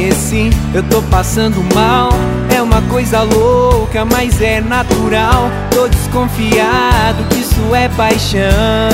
conheci, eu tô passando mal. É uma coisa louca, mas é natural. Tô desconfiado que isso é paixão.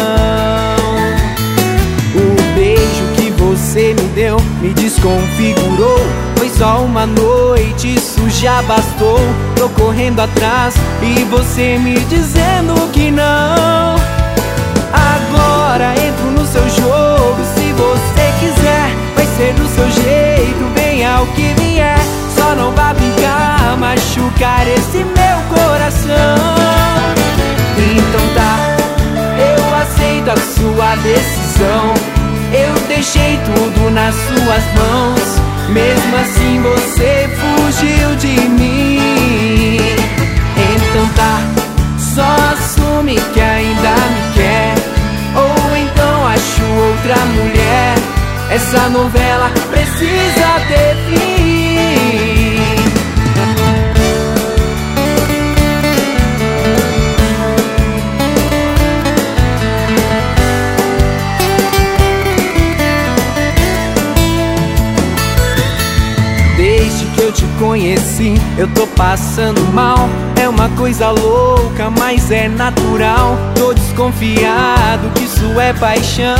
O beijo que você me deu me desconfigurou. Foi só uma noite, isso já bastou. Tô correndo atrás e você me dizendo que não. Agora entro no seu jogo, se você quiser, vai ser do seu jeito, venha o que vier. Só não vá brincar, machucar esse meu coração. Então tá, eu aceito a sua decisão. Eu deixei tudo nas suas mãos, mesmo assim você fugiu de mim. Então tá, só assume que ainda me quer, ou então acho outra mulher. Essa novela precisa ter fim. Desde que eu te conheci, eu tô passando mal. É uma coisa louca, mas é natural. Tô desconfiado que isso é paixão.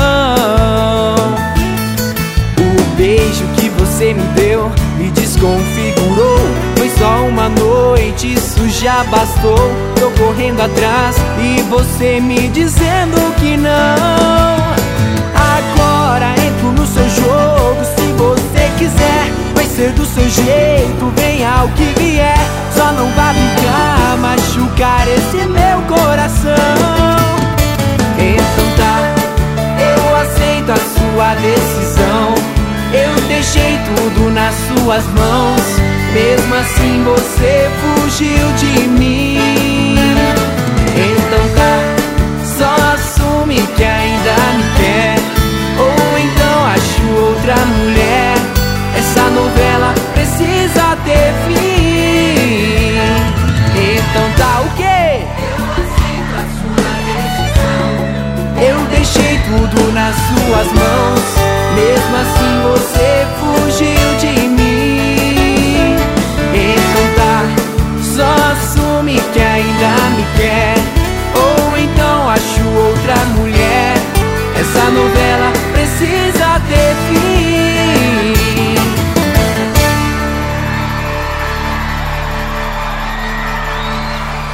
O beijo que você me deu me desconfigurou. Foi só uma noite, isso já bastou. Tô correndo atrás e você me dizendo que não. Agora entro no seu jogo, se você quiser, vai ser do seu jeito, venha o que vier. Só não vá brincar, machucar esse meu coração. Então tá, eu aceito a sua decisão. Eu deixei tudo nas suas mãos, mesmo assim você fugiu de mim. Então tá, só assume que ainda me quer, ou então acho outra mulher. Essa novela precisa ter fim. Então tá o quê? Eu aceito a sua decisão. Eu deixei tudo nas suas mãos,